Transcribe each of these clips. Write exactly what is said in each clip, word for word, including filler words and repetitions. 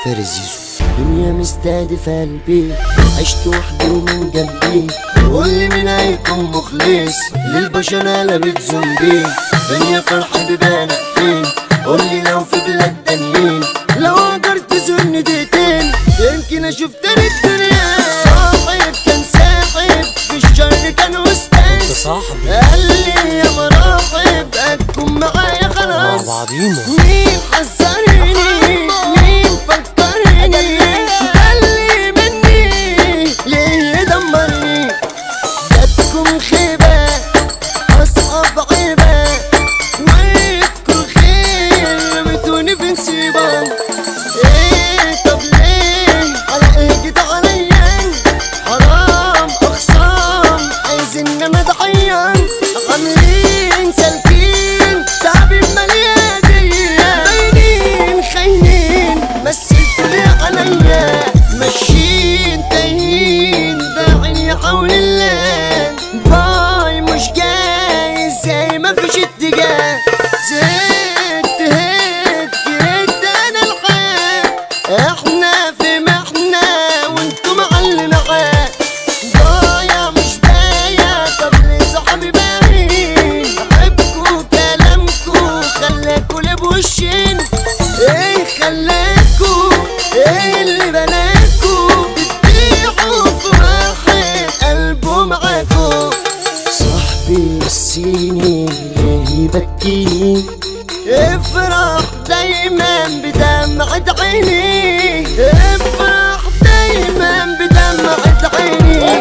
فارس زيزو. دنيا مستهدفة قلبي، عشت وحدي ومن جنبي، قولي مين هيكون مخلص للبشر قلبت زومبي. دنيا فرحة بيبانك فين؟ قولي لو في بلاد تانيين، لو قدرت تزورني دقيقتين يمكن اشوف تاني الدنيا. صاحب كان ساحب في الشر كان استاذ، صاحبي قال لي يا مراحب هتكون معايا خلاص. مع بعضينا مين حذرني مين فكرني، قالي مني ليه يدمرني. جاتكم خيبة أصعب عيبة، ويبكوا خير رميتوني في نسيبة. ايه طب ليه على ايه جيت عليا؟ حرام أخصام عايزين انا اتعين، عاملين سالكين تعبين مليانية، باينين خاينين مثلتوا ليه عليا، ماشيين تايهين باعين يا حول الله. باي مش جاي زي ما فيش اتجاه، زهقت هيت جريت انا الحال. احنا في محنة وانتوا معلم عاد، ضايع مش بايع. طب ليه صحابي باين؟ بحبكوا كلامكوا خلاكوا ليه بوشين؟ ايه خلاكوا ايه اللي بلاكوا بتبيعوا في واحد قلبه معاكوا؟ صاحبي نسيني ليه يبكيني، افرح دايما بدمعة عيني، افرح دايما بدمعة عيني.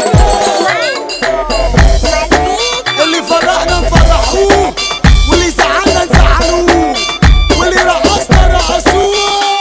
اللي فرحنا نفرحوه، واللي زعلنا نزعلوه، واللي رقصنا رقصوه.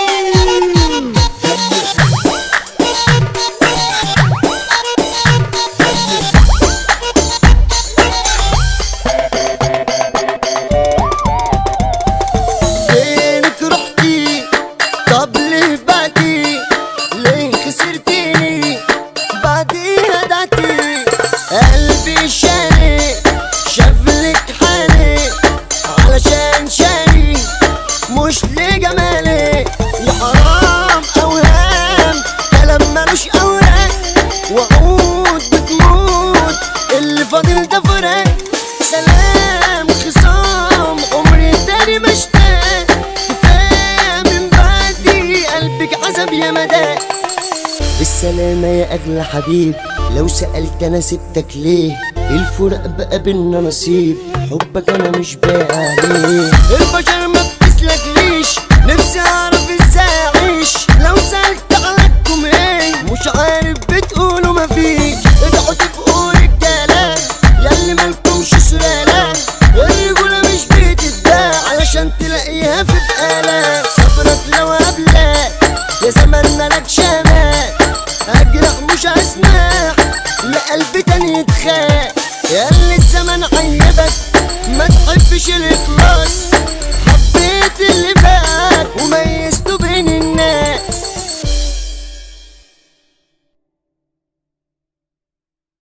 فينك رحتي؟ طب ليه بعدي؟ ليه خسرتيني؟ بعدي هدعتي قلبي شاني، شافلك حالي علشان شاني مش لجمالي. يا حرام اوهام كلام ملوش اوراق، وعود بتموت اللي فاضل ده فراق. سلام خصام عمري تاني مشتاق، كفايه من بعدي قلبك عذب يا مدى. بالسلامة يا أغلى حبيب، لو سألت أنا سبتك ليه؟ الفرق بقى بينا نصيب، حبك أنا مش باقي عليه. البشر ما بتسلكليش، نفسي أعرف إزاي أعيش. لو سألت عليكم إيه مش عارف بتقولوا مفيش. ادعوا تبقوا رجالة ياللي مالكمش سلالة، الرجولة مش بتتباع علشان تلاقيها في بقالة. صبرك لو قبلك يا زمان مالك شمال، اجرح مش هسمح لقلبي تاني يتخاق. ياللي الزمن عيبك ما تحبش الاخلاق.